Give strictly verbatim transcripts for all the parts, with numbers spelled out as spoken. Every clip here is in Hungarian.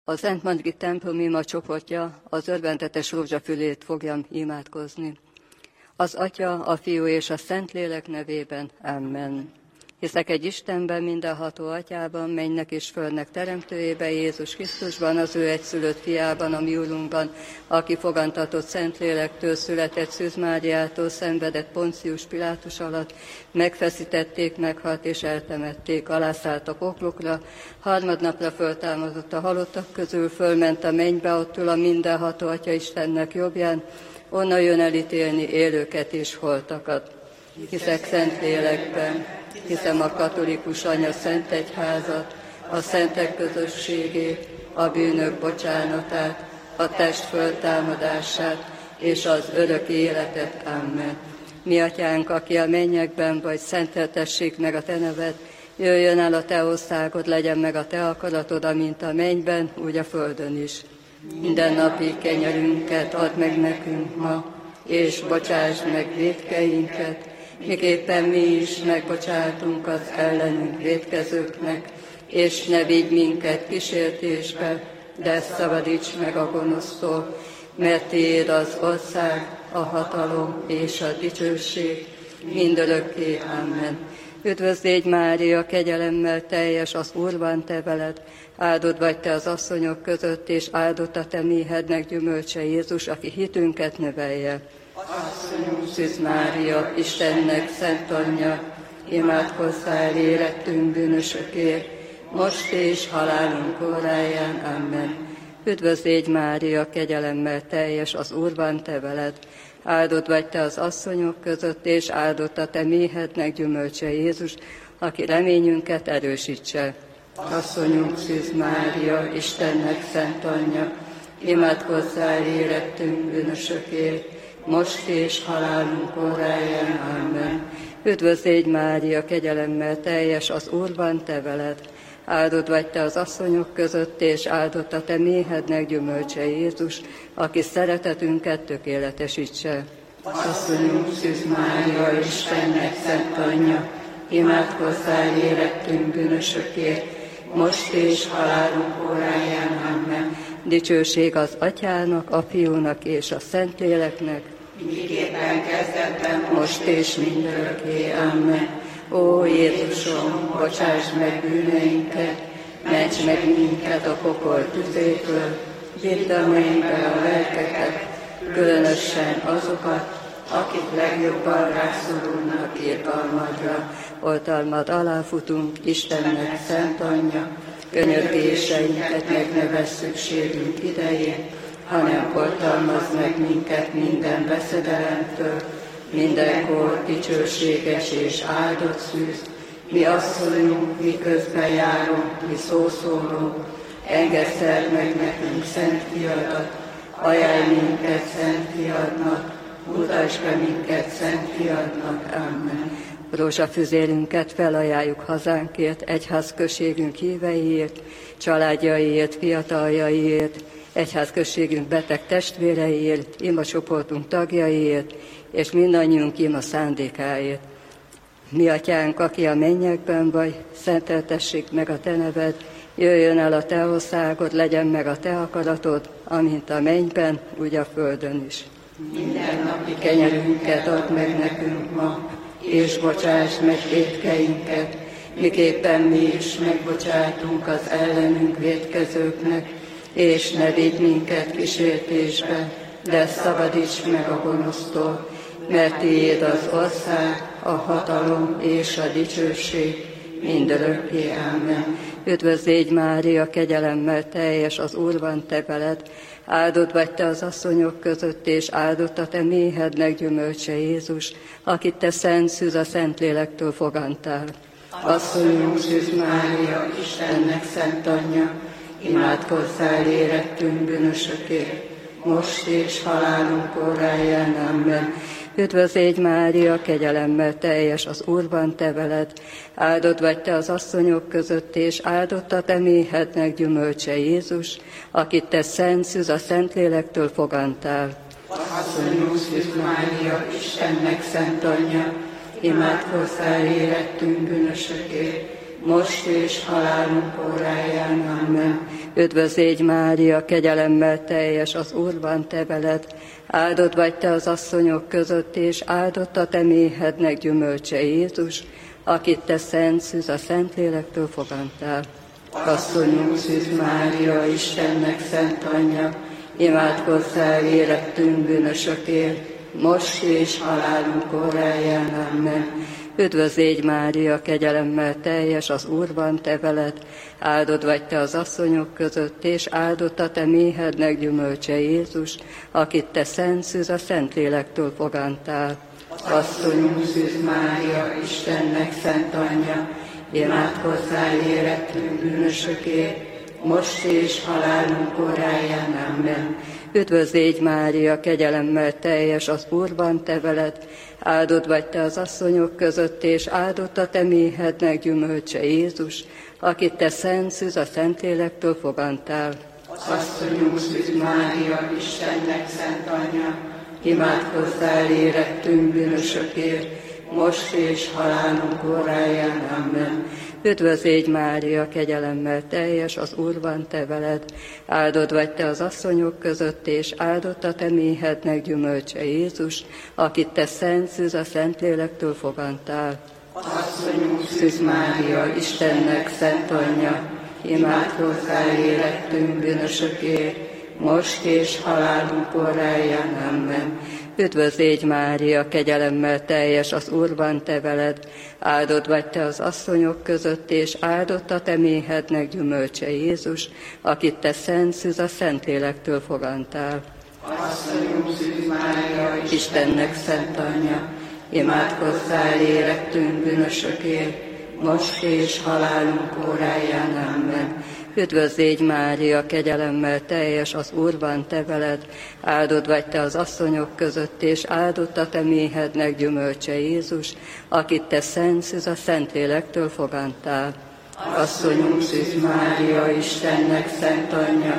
A Szentmargit templom ima csoportja az örvendetes rózsafülét fogja imádkozni. Az Atya, a Fiú és a Szentlélek nevében. Amen. Hiszek egy Istenben, mindenható Atyában, mennynek és földnek teremtőjében, Jézus Krisztusban, az ő egyszülött fiában, a mi Urunkban, aki fogantatott Szentlélektől, született Szűz Máriától, szenvedett Poncius Pilátus alatt, megfeszítették, meghalt és eltemették, alászállt a poklokra, harmadnapra föltámadott a halottak közül, fölment a mennybe, ott ül a mindenható Atya Istennek jobbján, onnan jön elítélni élőket és holtakat. Hiszek Szentlélekben, hiszem a katolikus anya Szent Egyházat, a szentek közösségét, a bűnök bocsánatát, a test föltámadását és az örök életet. Amen. Mi Atyánk, aki a mennyekben vagy, szenteltessék meg a te neved, jöjjön el a te országod, legyen meg a te akaratod, amint a mennyben, úgy a földön is. Minden napi kenyerünket add meg nekünk ma, és bocsásd meg vétkeinket, miképpen mi is megbocsátunk az ellenünk vétkezőknek, és ne vigy minket kísértésbe, de szabadíts meg a gonosztól, mert tiéd az ország, a hatalom és a dicsőség mindörökké. Amen. Üdvözlégy Mária, kegyelemmel teljes, az Úr van te veled, áldott vagy te az asszonyok között, és áldott a te méhednek gyümölcse Jézus, aki hitünket növelje. Asszonyunk Szűz Mária, Istennek szent anyja, imádkozzál érettünk bűnösökért, most és halálunk óráján. Amen. Üdvözlégy Mária, kegyelemmel teljes, az Úr van te veled, áldott vagy te az asszonyok között, és áldott a te méhednek gyümölcse Jézus, aki reményünket erősítse. Asszonyunk Szűz Mária, Istennek szent anyja, imádkozzál érettünk bűnösökért, most és halálunk óráján. Amen. Üdvözlégy Mária, kegyelemmel teljes, az Úr van te veled, áldott vagy te az asszonyok között, és áldott a te méhednek gyümölcse Jézus, aki szeretetünket tökéletesítse. Asszonyunk Szűz Mária, Istennek szent anyja, imádkozzál érettünk bűnösökért, most és halálunk óráján. Amen. Dicsőség az Atyának, a Fiúnak és a Szentléleknek, miképpen kezdetben, most és mindörökké. Amen. Ó Jézusom, bocsáss meg bűneinket, ments meg minket a pokol tüzétől, vidd a mennybe a lelkeket, különösen azokat, akik legjobban rászorulnak irgalmadra. Oltalmad alá futunk, Istennek szent anyja, könyörgéseinket meg ne vess szükségünk idején, hanem oltalmazz meg minket minden veszedelemtől, mindenkor dicsőséges és áldott szűz, mi asszonyunk, mi közben járunk, mi szószólunk, engedd meg nekünk szent fiadat, ajánlj minket szent fiadnak, mutasd be minket szent fiadnak. Amen. Rózsafüzérünket felajánljuk hazánkért, egyházközségünk híveiért, családjaiért, fiataljaiért, egyházközségünk beteg testvéreiért, imacsoportunk tagjaiért, és mindannyiunk ima szándékáért. Mi Atyánk, aki a mennyekben vagy, szenteltessék meg a te neved, jöjjön el a te országod, legyen meg a te akaratod, amint a mennyben, úgy a földön is. Minden napi kenyerünket add meg nekünk ma, és bocsáss meg vétkeinket, miképpen mi is megbocsátunk az ellenünk vétkezőknek, és ne vigy minket kísértésbe, de szabadíts meg a gonosztól, mert tiéd az ország, a hatalom és a dicsőség mindörökké. Amen. Üdvözlégy Mária, kegyelemmel teljes, az Úr van te veled, áldott vagy te az asszonyok között, és áldott a te méhednek gyümölcse Jézus, akit te Szent Szűz a Szentlélektől fogantál. Asszonyunk Szűz Mária, Istennek szent anyja, imádkozzál érettünk bűnösökért, most és halálunk óráján. Amen. Üdvözlégy Mária, kegyelemmel teljes, az Úr van te veled, áldott vagy te az asszonyok között, és áldott a te méhednek gyümölcse Jézus, akit te Szent Szűz a Szentlélektől fogantál. Asszonyunk Szűz Mária, Istennek szent anyja, imádkozzál érettünk bűnösökért, most és halálunk óráján. Amen. Üdvözlégy Mária, kegyelemmel teljes, az Úr van te veled, áldott vagy te az asszonyok között, és áldott a te méhednek gyümölcse Jézus, akit te szent szűz a Szentlélektől fogantál. Asszonyunk Szűz Mária, Istennek szent anyja, imádkozzál érettünk bűnösökért, most és halálunk óráján. Amen. Üdvözlégy Mária, kegyelemmel teljes, az Úr van te veled, áldott vagy te az asszonyok között, és áldott a te méhednek gyümölcse Jézus, akit te szent szűz a Szentlélektől fogantál. Asszonyunk Szűz Mária, Istennek szent anyja, imádkozzál érettünk bűnösökért, most és halálunk óráján. Amen. Üdvözlégy Mária, kegyelemmel teljes, az Úr van te veled, áldott vagy te az asszonyok között, és áldott a te méhednek gyümölcse Jézus, akit te szent szűz a Szentlélektől fogantál. Asszonyunk Szűz Mária, Istennek szent anyja, imádkozzál érettünk bűnösökért, most és halálunk óráján. Amen. Üdvözlégy Mária, kegyelemmel teljes, az Úr van te veled, áldott vagy te az asszonyok között, és áldott a te méhednek gyümölcse Jézus, akit te szent szűz a Szentlélektől fogantál. Asszonyunk Szűz Mária, Istennek szent anyja, imádkozzál érettünk bűnösökért, most és halálunk óráján. Amen. Üdvözlégy Mária, kegyelemmel teljes, az Úr van te veled, áldott vagy te az asszonyok között, és áldott a te méhednek gyümölcse Jézus, akit te szent szűz a Szentlélektől fogantál. Asszonyunk Szűz Mária, Istennek szent anyja, imádkozzál érettünk bűnösökért, most és halálunk óráján. Amen. Üdvözlégy Mária, kegyelemmel teljes, az Úr van te veled, áldott vagy te az asszonyok között, és áldott a te méhednek gyümölcse Jézus, akit te szent szűz a Szentlélektől fogantál. Asszonyunk Szűz Mária, Istennek szent anyja,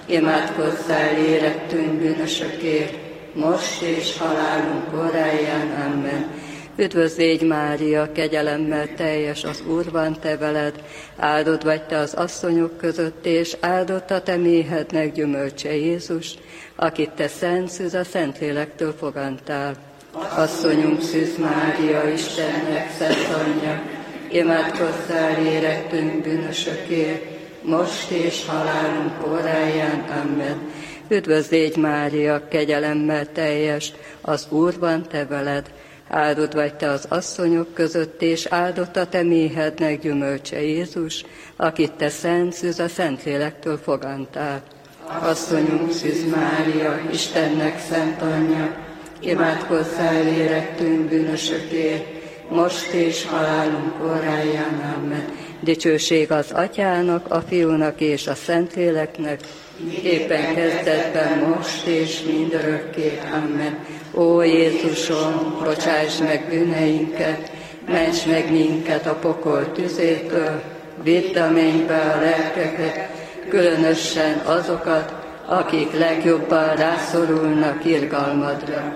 imádkozzál érettünk bűnösökért, most és halálunk óráján. Amen. Üdvözlégy Mária, kegyelemmel teljes, az Úr van te veled, áldott vagy te az asszonyok között, és áldott a te méhednek gyümölcse Jézus, akit te szent szűz a Szentlélektől fogantál. Asszonyunk Szűz Mária, Istennek szent anyja, imádkozzál érettünk bűnösökért, most és halálunk óráján. Amen. Üdvözlégy Mária, kegyelemmel teljes, az Úr van te veled, áldott vagy te az asszonyok között, és áldott a te méhednek gyümölcse Jézus, akit te szent szűz a Szentlélektől fogantál. Asszonyunk Szűz Mária, Istennek szent anyja, imádkozzál érettünk bűnösökért, most és halálunk óráján. Amen. Dicsőség az Atyának, a Fiúnak és a Szentléleknek, éppen kezdetben, most és mindörökké. Amen. Ó Jézusom, bocsáss meg bűneinket, ments meg minket a pokol tüzétől, vidd a mennybe a lelkeket, különösen azokat, akik legjobban rászorulnak irgalmadra.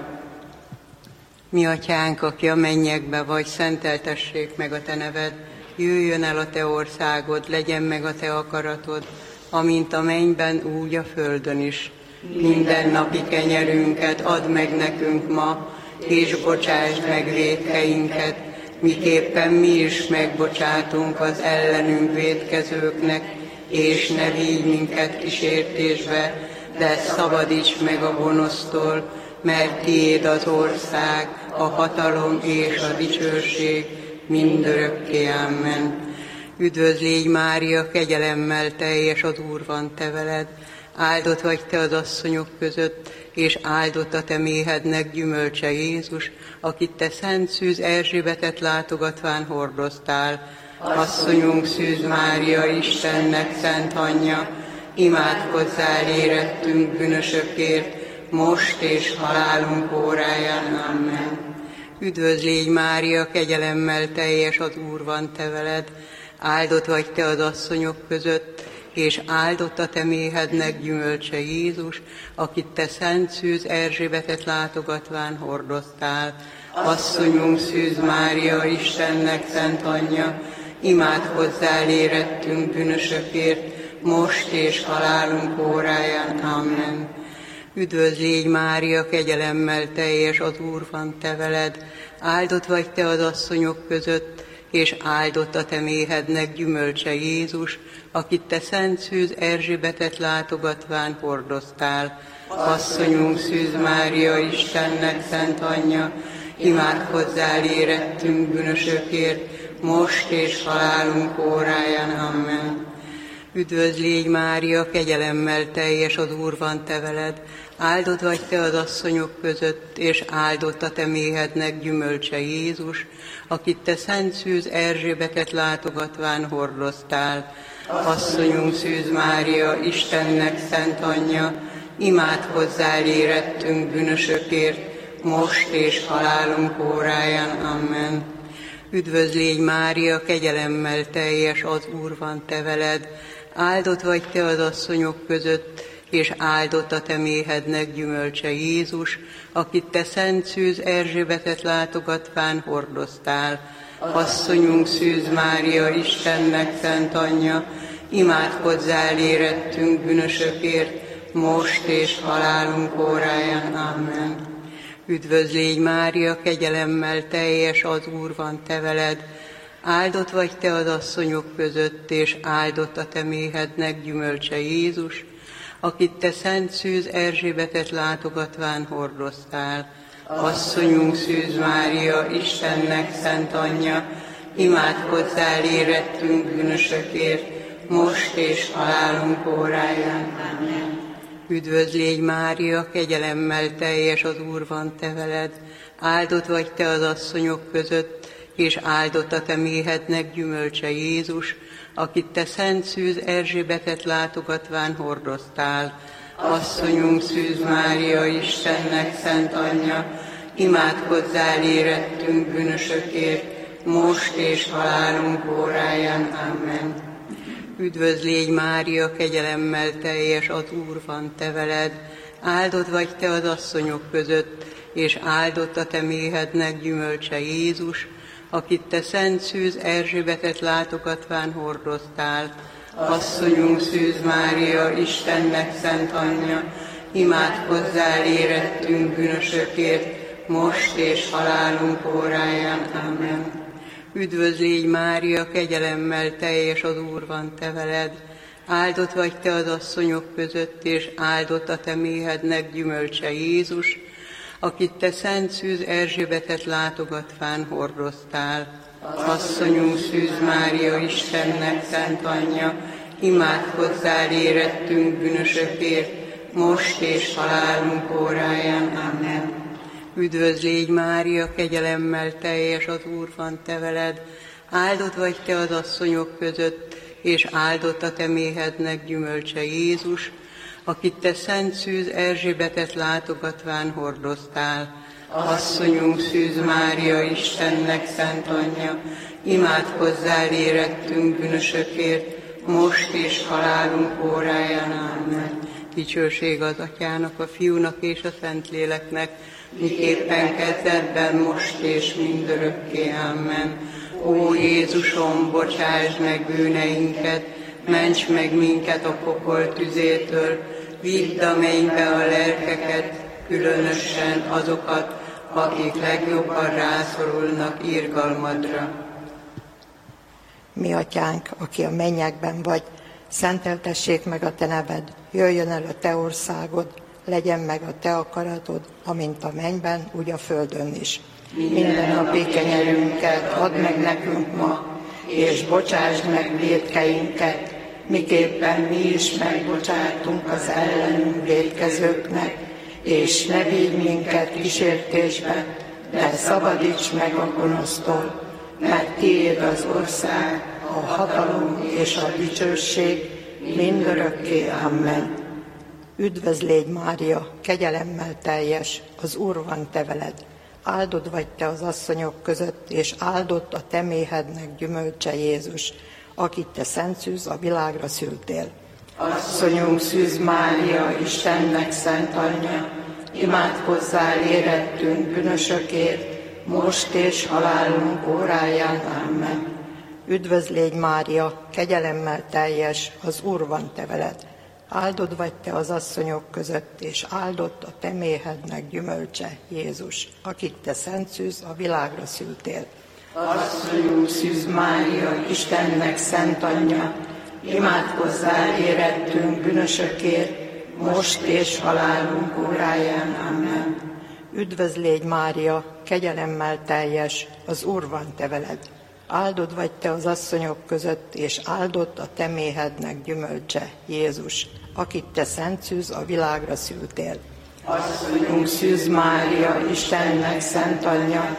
Mi atyánk, aki a mennyekbe vagy, szenteltessék meg a te neved, jöjjön el a te országod, legyen meg a te akaratod, amint a mennyben, úgy a földön is. Minden napi kenyerünket add meg nekünk ma, és bocsásd meg vétkeinket, miképpen mi is megbocsátunk az ellenünk vétkezőknek, és ne vigy minket kísértésbe, de szabadíts meg a gonosztól, mert tiéd az ország, a hatalom és a dicsőség mindörökké. Amen. Üdvözlégy Mária, kegyelemmel teljes, az Úr van te veled, áldott vagy te az asszonyok között, és áldott a te méhednek gyümölcse Jézus, akit te szent szűz Erzsébetet látogatván hordoztál. Asszonyunk Szűz Mária, Istennek szent anyja, imádkozzál érettünk bűnösökért, most és halálunk óráján. Amen. Üdvözlégy Mária, kegyelemmel teljes, az Úr van te veled, áldott vagy te az asszonyok között, és áldott a te méhednek gyümölcse Jézus, akit te szent szűz Erzsébetet látogatván hordoztál. Asszonyunk Szűz Mária, Istennek szent anyja, imádkozzál érettünk bűnösökért, most és halálunk óráján. Amen. Üdvözl légy, Mária, kegyelemmel teljes, az Úr van te veled, áldott vagy te az asszonyok között, és áldott a te méhednek gyümölcse Jézus, akit te Szent Szűz Erzsébetet látogatván hordoztál. Asszonyunk Szűz Mária, Istennek szent anyja, imádkozzál érettünk bűnösökért, most és halálunk óráján. Amen. Üdvözl légy, Mária, kegyelemmel teljes, az Úr van te veled, áldott vagy te az asszonyok között, és áldott a te méhednek gyümölcse Jézus, akit te Szent Szűz Erzsébetet látogatván hordoztál. Asszonyunk Szűz Mária, Istennek szent anyja, imádkozzál érettünk bűnösökért, most és halálunk óráján. Amen. Üdvözl légy, Mária, kegyelemmel teljes, az Úr van te veled, áldott vagy te az asszonyok között, és áldott a te méhednek gyümölcse Jézus, akit te Szent Szűz Erzsébetet látogatván hordoztál. Asszonyunk Szűz Mária, Istennek szent anyja, imádkozzál érettünk bűnösökért, most és halálunk óráján. Amen. Üdvözl légy, Mária, kegyelemmel teljes, az Úr van te veled, áldott vagy te az asszonyok között, és áldott a te méhednek gyümölcse Jézus, akit te Szent Szűz Erzsébetet látogatván hordoztál. Asszonyunk Szűz Mária, Istennek szent anyja, imádkozzál érettünk bűnösökért, most és halálunk óráján. Amen. Üdvözl légy, Mária, kegyelemmel teljes, az Úr van te veled, áldott vagy te az asszonyok között, és áldott a te méhednek gyümölcse Jézus, akit te Szent Szűz Erzsébetet látogatván hordoztál. Asszonyunk Szűz Mária, Istennek szent anyja, imádkozzál érettünk bűnösökért, most és halálunk óráján. Amen. Üdvözl légy, Mária, kegyelemmel teljes, az Úr van te veled, áldott vagy te az asszonyok között, és áldott a te méhednek gyümölcse Jézus, akit te Szent Szűz Erzsébetet látogatván hordoztál. Asszonyunk Szűz Mária, Istennek szent anyja, imádkozzál érettünk bűnösökért, most és halálunk óráján. Amen. Üdvözl légy, Mária, kegyelemmel teljes, az Úr van te veled, áldott vagy te az asszonyok között, és áldott a te méhednek gyümölcse Jézus, akit te Szent Szűz Erzsébetet látogatván hordoztál. Asszonyunk Szűz Mária, Istennek szent anyja, imádkozzál érettünk bűnösökért, most és halálunk óráján. Amen. Üdvözl légy, Mária, kegyelemmel teljes, az Úr van te veled, áldott vagy te az asszonyok között, és áldott a te méhednek gyümölcse Jézus, akit te Szent Szűz Erzsébetet látogatván hordoztál. Asszonyunk Szűz Mária, Istennek szent anyja, imádkozzál érettünk bűnösökért, most és halálunk óráján. Amen. Dicsőség az Atyának, a Fiúnak és a Szentléleknek, miképpen kezdetben, most és mindörökké. Amen. Ó Jézusom, bocsásd meg bűneinket, ments meg minket a pokol tüzétől, vidd a mennybe a lelkeket, különösen azokat, akik legjobban rászorulnak irgalmadra. Mi Atyánk, aki a mennyekben vagy, szenteltessék meg a te neved, jöjjön el a te országod, legyen meg a te akaratod, amint a mennyben, úgy a földön is. Minden napi kenyerünket add meg nekünk ma, és bocsásd meg vétkeinket, miképpen mi is megbocsátunk az ellenünk vétkezőknek, és ne vigy minket kísértésbe, de szabadíts meg a gonosztól, mert tiéd az ország, a hatalom és a dicsőség mindörökké. Amen. Üdvözl légy, Mária, kegyelemmel teljes, az Úr van te veled, áldott vagy te az asszonyok között, és áldott a te méhednek gyümölcse Jézus, akit te Szent Szűz a világra szültél. Asszonyunk Szűz Mária, Istennek szent anyja, imádkozzál érettünk bűnösökért, most és halálunk óráján. Amen. Üdvözl légy Mária, kegyelemmel teljes, az Úr van te veled. Áldott vagy te az asszonyok között, és áldott a te méhednek gyümölcse, Jézus, akit te szent szűz a világra szültél. Asszonyunk Szűz Mária, Istennek szent anyja, imádkozzál érettünk bűnösökért, most és halálunk óráján. Amen. Üdvözl légy Mária, kegyelemmel teljes, az Úr van te veled. Áldott vagy te az asszonyok között, és áldott a te méhednek gyümölcse, Jézus, akit te szent szűz a világra szültél. Asszonyunk Szűz Mária, Istennek szent anyja,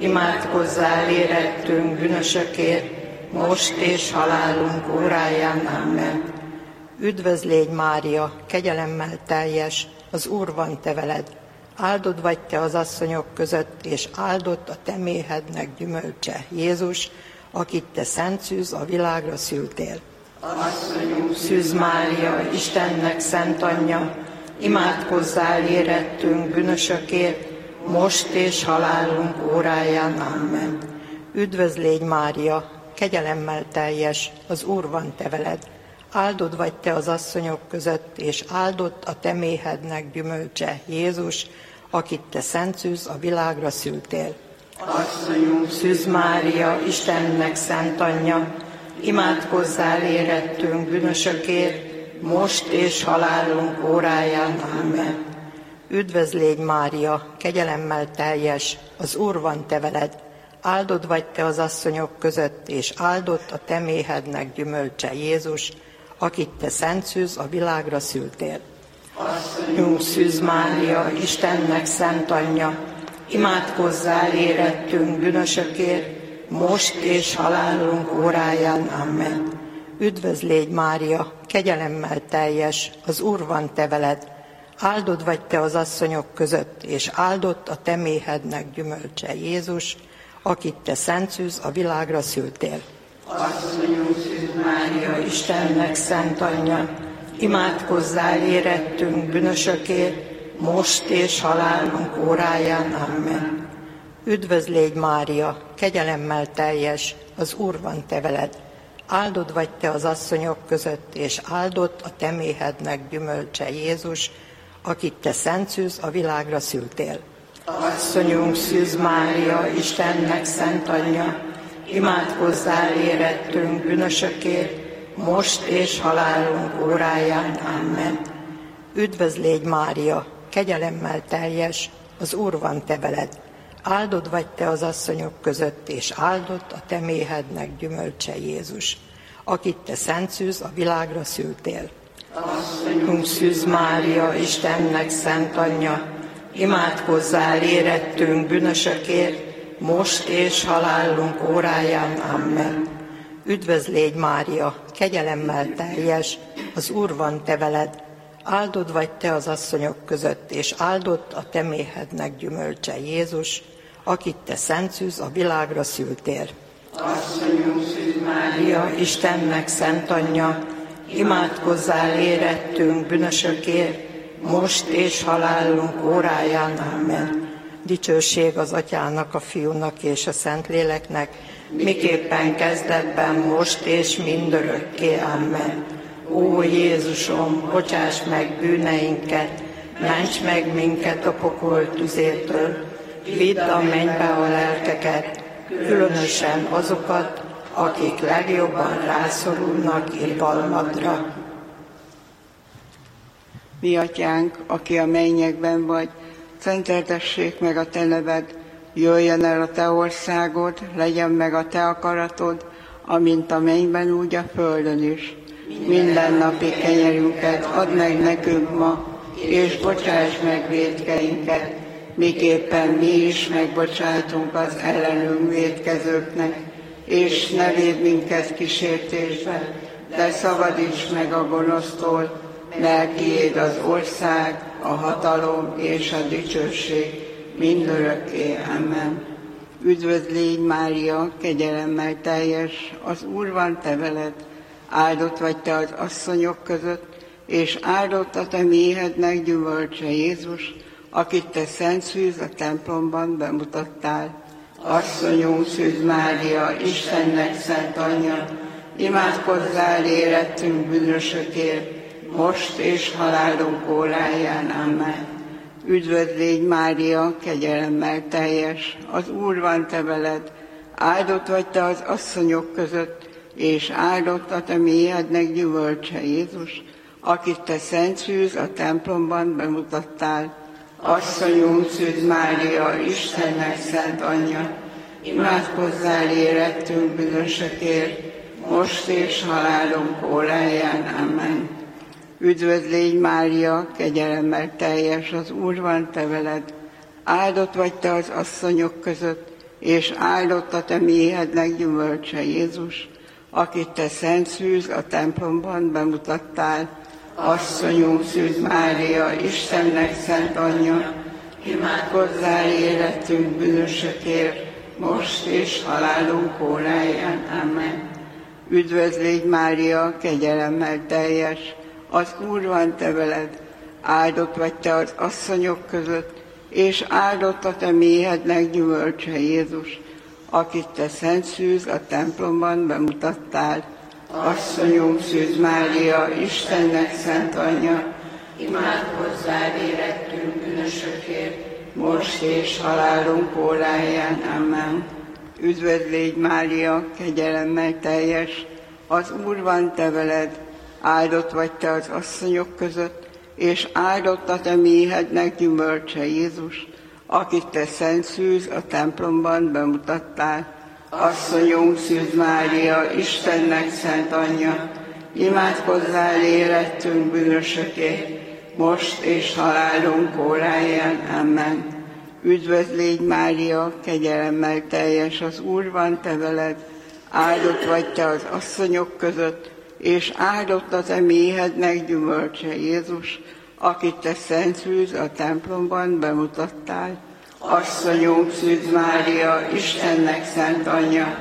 imádkozzál érettünk bűnösökért, most és halálunk óráján. Amen. Üdvözl légy Mária, kegyelemmel teljes, az Úr van te veled. Áldott vagy te az asszonyok között, és áldott a te méhednek gyümölcse, Jézus, akit te szent szűz a világra szültél. Asszonyunk Szűz Mária, Istennek szent anyja, imádkozzál érettünk bűnösökért, most és halálunk óráján. Amen. Üdvözl légy Mária, kegyelemmel teljes, az Úr van te veled. Áldott vagy te az asszonyok között, és áldott a te méhednek gyümölcse, Jézus, akit te szent szűz a világra szültél. Asszonyunk Szűz Mária, Istennek szent anyja, imádkozzál érettünk bűnösökért, most és halálunk óráján. Amen. Üdvözl légy Mária, kegyelemmel teljes, az Úr van te veled. Áldott vagy te az asszonyok között, és áldott a te méhednek gyümölcse, Jézus, akit te szent szűz a világra szültél. Asszonyunk Szűz Mária, Istennek szent anyja, imádkozzál érettünk bűnösökért, most és halálunk óráján. Amen. Üdvözl légy Mária, kegyelemmel teljes, az Úr van te veled. Áldott vagy te az asszonyok között, és áldott a te méhednek gyümölcse, Jézus, akit te szent szűz a világra szültél. Asszonyunk Szűz Mária, Istennek szent anyja, imádkozzál érettünk bűnösökért, most és halálunk óráján. Amen. Üdvözl légy Mária, kegyelemmel teljes, az Úr van te veled. Áldott vagy te az asszonyok között, és áldott a te méhednek gyümölcse, Jézus, akit te szent szűz a világra szültél. Asszonyunk Szűz Mária, Istennek szent anyja, imádkozzál érettünk bűnösökért, most és halálunk óráján. Amen. Üdvözl légy Mária, kegyelemmel teljes, az Úr van te veled. Áldott vagy te az asszonyok között, és áldott a te méhednek gyümölcse, Jézus, akit te szent szűz a világra szültél. Asszonyunk Szűz Mária, Istennek szent anyja, imádkozzál érettünk bűnösökért, most és halálunk óráján. Amen. Üdvözl légy Mária, kegyelemmel teljes, az Úr van te veled. Áldott vagy te az asszonyok között, és áldott a te méhednek gyümölcse, Jézus, akit te szent szűz a világra szültél. Asszonyunk Szűz Mária, Istennek szent anyja, imádkozzál érettünk bűnösökért, most és halálunk óráján. Amen. Dicsőség az Atyának, a Fiúnak és a Szentléleknek, miképpen kezdetben, most és mindörökké. Amen. Ó Jézusom, bocsáss meg bűneinket, ments meg minket a pokol tüzétől, vidd a mennybe a lelkeket, különösen azokat, akik legjobban rászorulnak irgalmadra. Mi atyánk, aki a mennyekben vagy, szenteltessék meg a te neved, jöjjön el a te országod, legyen meg a te akaratod, amint a mennyben, úgy a földön is. Minden napi kenyerünket add meg nekünk ma, és bocsáss meg vétkeinket, miképpen mi is megbocsátunk az ellenünk vétkezőknek, és ne védd minket kísértésbe, de szabadíts meg a gonosztól, mert tiéd az ország, a hatalom és a dicsőség mindörökké. Amen. Üdvözl légy Mária, kegyelemmel teljes, az Úr van te veled. Áldott vagy te az asszonyok között, és áldott a te méhednek gyümölcse, Jézus, akit te szent szűz a templomban bemutattál. Asszonyunk Szűz Mária, Istennek szent anyja, imádkozzál érettünk bűnösökért, most és halálunk óráján. Amen. Üdvözl légy Mária, kegyelemmel teljes, az Úr van te veled, áldott vagy te az asszonyok között, és áldott a te méhednek gyümölcse Jézus, akit te szent szűz a templomban bemutattál. Asszonyunk Szűz Mária, Istennek szent anyja, imádkozzál érettünk bűnösökért, most és halálunk óráján. Amen. Üdvözl légy Mária, kegyelemmel teljes, az Úr van te veled, áldott vagy te az asszonyok között, és áldott a te méhednek gyümölcse Jézus, akit te szent szűz a templomban bemutattál. Asszonyunk Szűz Mária, Istennek szent anyja, imádkozzál érettünk bűnösökért, most és halálunk óráján. Amen. Üdvözl légy Mária, kegyelemmel teljes, az Úr van te veled, áldott vagy te az asszonyok között, és áldott a te méhednek gyümölcse Jézus, akit te szent szűz a templomban bemutattál. Asszonyunk Szűz Mária, Istennek szent anyja, imádkozzál érettünk bűnösökért, most és halálunk óráján. Amen. Üdvözl légy Mária, kegyelemmel teljes, az Úr van te veled, áldott vagy te az asszonyok között, és áldott a te méhednek gyümölcse Jézus, akit te szent szűz a templomban bemutattál. Asszonyunk Szűz Mária, Istennek szent anyja, imádkozzál érettünk bűnösökért, most és halálunk óráján. Amen. Üdvözl légy Mária, kegyelemmel teljes, az Úr van te veled, áldott vagy te az asszonyok között, és áldott a te méhednek gyümölcse Jézus, akit te szent szűz a templomban bemutattál. Asszonyunk Szűz Mária, Istennek szent anyja,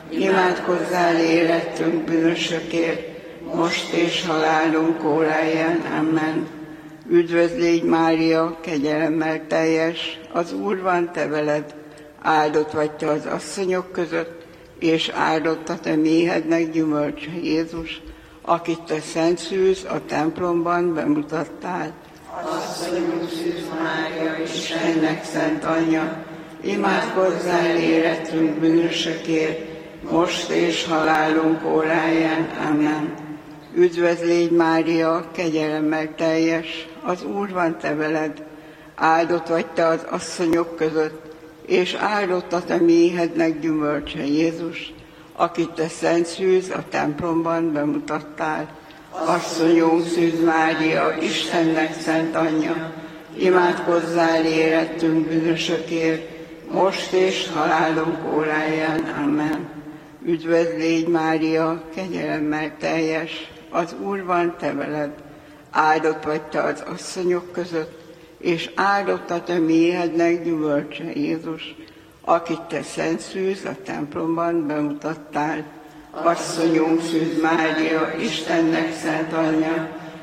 imádkozzál érettünk bűnösökért, most és halálunk óráján. Amen. Üdvözl légy Mária, kegyelemmel teljes, az Úr van te veled, áldott vagy te az asszonyok között, és áldott a te méhednek gyümölcse Jézus, akit te szent szűz a templomban bemutattál. Asszonyunk Szűz Mária, Istennek szent anyja, imádkozzál érettünk bűnösökért, most és halálunk óráján. Amen. Üdvözl légy Mária, kegyelemmel teljes, az Úr van te veled, áldott vagy te az asszonyok között, és áldott a te méhednek gyümölcse Jézus, akit te szent szűz a templomban bemutattál. Asszonyunk Szűz Mária, Istennek szent anyja, imádkozzál érettünk bűnösökért, most és halálunk óráján. Amen. Üdvözl légy Mária, kegyelemmel teljes, az Úr van te veled, áldott vagy te az asszonyok között, és áldott a te méhednek gyümölcse Jézus, akit te szent szűz a templomban bemutattál. Asszonyunk Szűz Mária, Istennek szent anyja,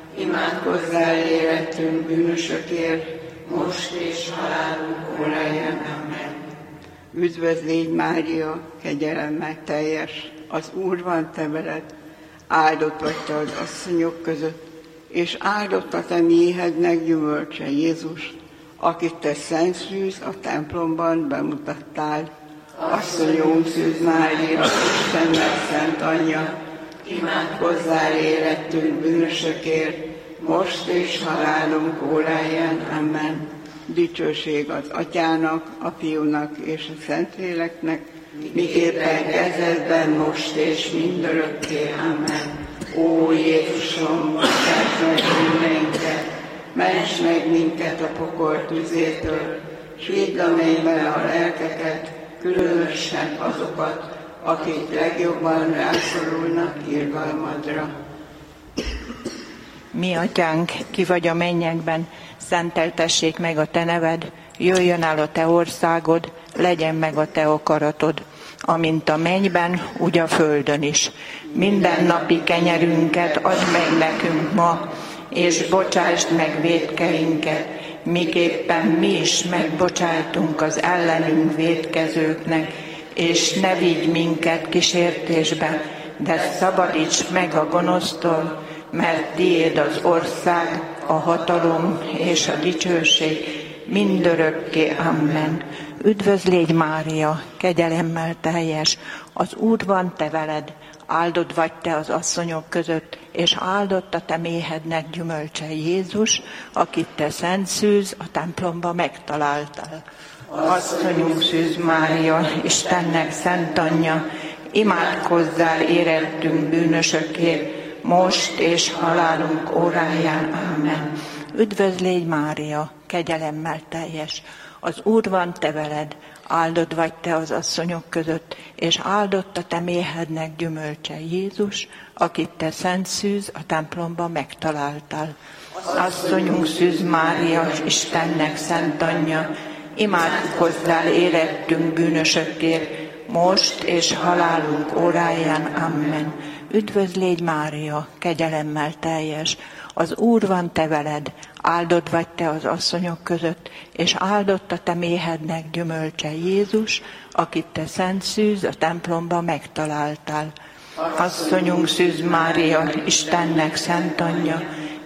imádkozzál érettünk bűnösökért, most és halálunk óráján. Amen. Üdvözl légy Mária, kegyelemmel teljes, az Úr van te veled, áldott vagy te az asszonyok között, és áldott a te méhednek gyümölcse Jézus, akit te szent szűz a templomban bemutattál. Asszonyunk Szűz Mária, Istennek szent anyja, imádkozzál érettünk bűnösökért, most és halálunk óráján. Amen. Dicsőség az Atyának, a Fiúnak és a Szentléleknek, miképpen kezdetben, most és mindörökké. Amen. Ó Jézusom, bocsáss meg bűneinket, ments meg minket a pokol tüzétől, s vidd a mennybe a lelkeket, különösen azokat, akik legjobban rászorulnak irgalmadra. Mi atyánk, ki vagy a mennyekben, szenteltessék meg a te neved, jöjjön el a te országod, legyen meg a te akaratod, amint a mennyben, úgy a földön is. Minden napi kenyerünket add meg nekünk ma, és bocsásd meg vétkeinket, miképpen mi is megbocsájtunk az ellenünk vétkezőknek, és ne vigy minket kísértésbe, de szabadíts meg a gonosztól, mert tiéd az ország, a hatalom és a dicsőség mindörökké. Amen. Üdvözl légy, Mária, kegyelemmel teljes, az Úr van te veled, áldott vagy te az asszonyok között, és áldott a te méhednek gyümölcse Jézus, akit te szent szűz a templomba megtaláltál. Asszonyunk Szűz Mária, Istennek szent anyja, imádkozzál érettünk bűnösökért, most és halálunk óráján. Amen. Üdvözl légy, Mária, kegyelemmel teljes, az Úr van te veled, áldott vagy te az asszonyok között, és áldott a te méhednek gyümölcse Jézus, akit te szent szűz a templomba megtaláltál. Asszonyunk Szűz Mária, Istennek szent anyja, imádkozzál érettünk bűnösökért, most és halálunk óráján. Amen. Üdvözl légy, Mária, kegyelemmel teljes, az Úr van te veled, áldott vagy te az asszonyok között, és áldott a te méhednek gyümölcse Jézus, akit te szent szűz a templomba megtaláltál. Asszonyunk Szűz Mária, Istennek szent anyja,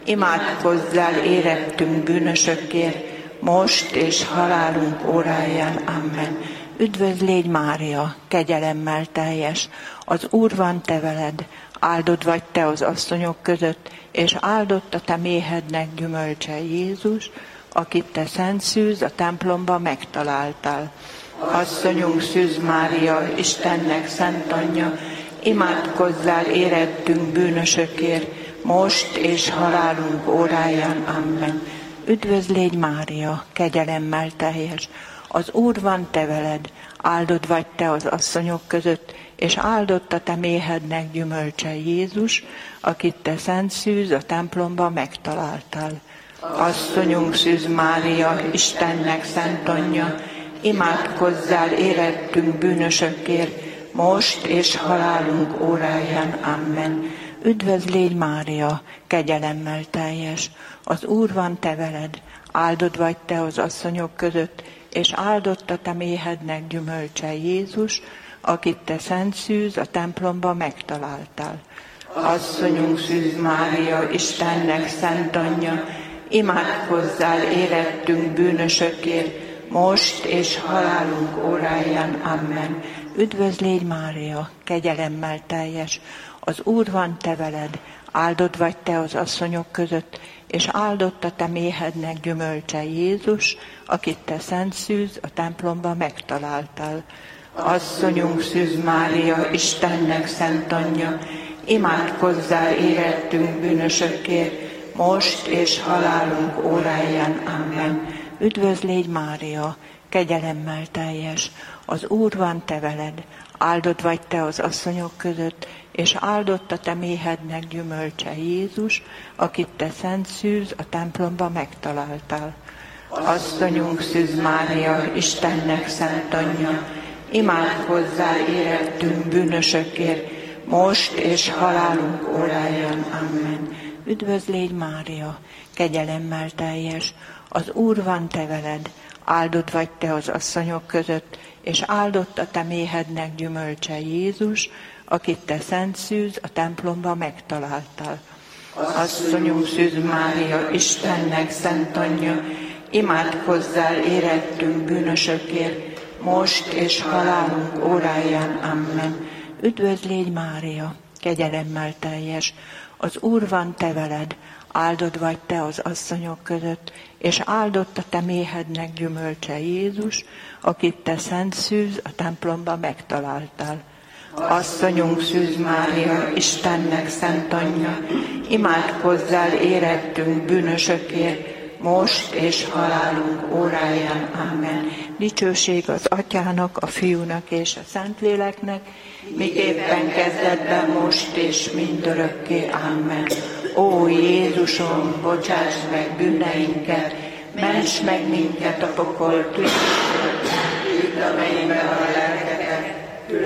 imádkozzál érettünk bűnösökért, most és halálunk óráján. Amen. Üdvözl légy, Mária, kegyelemmel teljes, az Úr van te veled, áldott vagy te az asszonyok között, és áldott a te méhednek gyümölcse Jézus, akit te szent szűz a templomba megtaláltál. Asszonyunk Szűz Mária, Istennek szent anyja, imádkozzál érettünk bűnösökért, most és halálunk óráján. Amen. Üdvözl légy, Mária, kegyelemmel teljes, az Úr van te veled, áldott vagy te az asszonyok között, és áldott a te méhednek gyümölcse Jézus, akit te szent szűz a templomba megtaláltál. Asszonyunk Szűz Mária, Istennek szent anyja, imádkozzál érettünk bűnösökért, most és halálunk óráján. Amen. Üdvözl légy, Mária, kegyelemmel teljes, az Úr van te veled, áldott vagy te az asszonyok között, és áldott a te méhednek gyümölcse Jézus, akit te szent szűz a templomba megtaláltál. Asszonyunk Szűz Mária, Istennek szent anyja, imádkozzál érettünk bűnösökért, most és halálunk óráján. Amen. Üdvözl légy, Mária, kegyelemmel teljes, az Úr van te veled, áldott vagy te az asszonyok között, és áldott a te méhednek gyümölcse Jézus, akit te szent szűz a templomba megtaláltál. Asszonyunk Szűz Mária, Istennek szent anyja, imádkozzál érettünk bűnösökért, most és halálunk óráján. Amen. Üdvözl légy, Mária, kegyelemmel teljes, az Úr van te veled, áldott vagy te az asszonyok között, és áldott a te méhednek gyümölcse Jézus, akit te szent szűz a templomba megtaláltál. Asszonyunk Szűz Mária, Istennek szent anyja, imádkozzál érettünk bűnösökért, most és halálunk óráján. Amen. Üdvözl légy, Mária, kegyelemmel teljes, az Úr van te veled, áldott vagy te az asszonyok között, és áldott a te méhednek gyümölcse Jézus, akit te szent szűz a templomba megtaláltál. Asszonyunk Szűz Mária, Istennek szent anyja, imádkozzál érettünk bűnösökért, most és halálunk óráján. Amen. Üdvözl légy, Mária, kegyelemmel teljes, az Úr van te veled, áldott vagy te az asszonyok között, és áldott a te méhednek gyümölcse Jézus, akit te szent szűz a templomba megtaláltál. Asszonyunk Szűz Mária, Istennek szent anyja, imádkozzál érettünk bűnösökért, most és halálunk óráján. Amen. Dicsőség az Atyának, a Fiúnak és a Szentléleknek, miképpen kezdetben, most és mindörökké. Amen. Ó Jézusom, bocsáss meg bűneinket, ments meg minket a pokol tűztől, vidd a mennybe a lelkeket,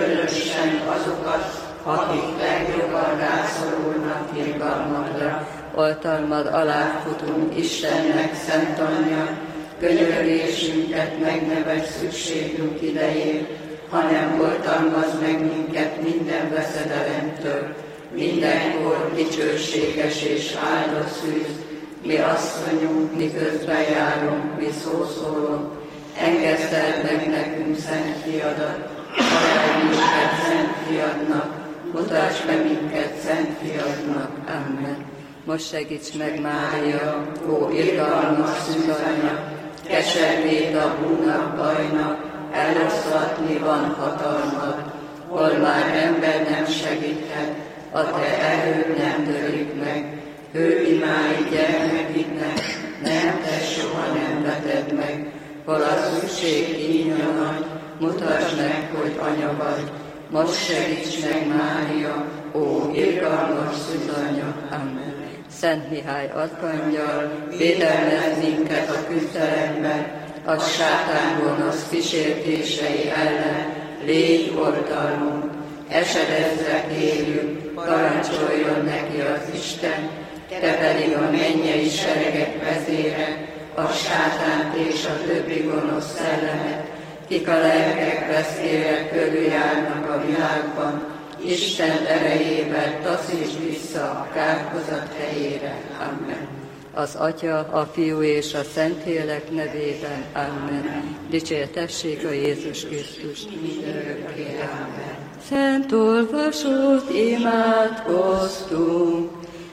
különösen azokat, akik legjobban rászorulnak irgalmadra. oltalmad alá futunk, Istennek szent anyja, könyörgésünket megneved szükségünk idején, hanem oltalmazd meg minket minden veszedelemtől, mindenkor dicsőséges és áldott szűz, mi asszonyunk, miközben járunk, mi szószólunk, engeszteld meg nekünk szent fiadat, találj minket szent fiadnak, mutasd be minket szent fiadnak. Amen. Most segíts meg, Mária, ó irgalmas szűzanya, keservét a búnak bajnak, eloszlatni van hatalmad, hol már ember nem segíthet, a te erőd nem törik meg, ő imái gyermekidnek, nem te soha nem veted meg, hol a szükség kínja nagy, mutasd meg, hogy anya vagy, most segíts meg, Mária, ó irgalmas szűzanya. Amen. Szent Mihály arkangyal, védelmez minket a küzdelemben, a sátán gonosz kísértései ellen, légy oltalmunk, esedezve kérjük, parancsoljon neki az Isten, te pedig a mennyei seregek vezére, a sátánt és a többi gonosz szellemet, kik a lelkek veszélyre körüljárnak a világban, Isten erejével taszítsd vissza a kárhozat helyére. Amen. Az Atya, a Fiú és a Szentlélek nevében. Amen. Dicsértessék a Jézus Krisztust mindörökké. Amen. Szent olvasót imádkoztunk,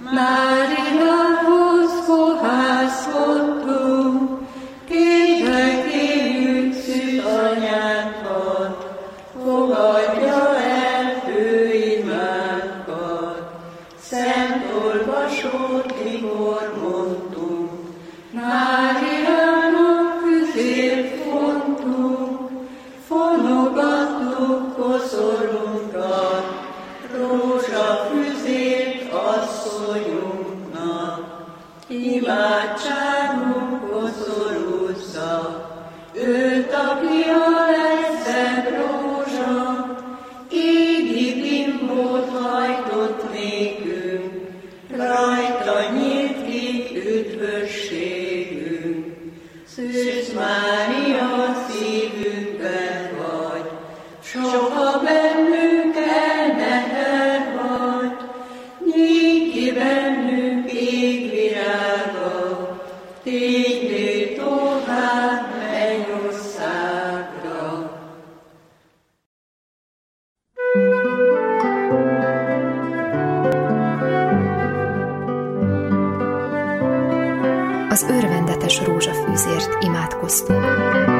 Máriához fohászkodtunk, kérve kérjük szűz anyánkat, fogadja el fő imánkat. Szent olvasót mikor mondtunk, Máriának füzért fontunk, fonogattuk koszorunkat, rózsafüzért asszonyunknak. Imádságunk koszorúzza, őt, aki a legszebb rózsa, égi bimbót hajtott nékünk, rajta nyílt ki üdvösségünk. Szűz Mária, szívünkben vagy, soha bennünk elmehet vagy, nyíj ki bennünk égvirága, tégy tovább mennyországra. Az örvendetes rózsafűzért imádkoztunk.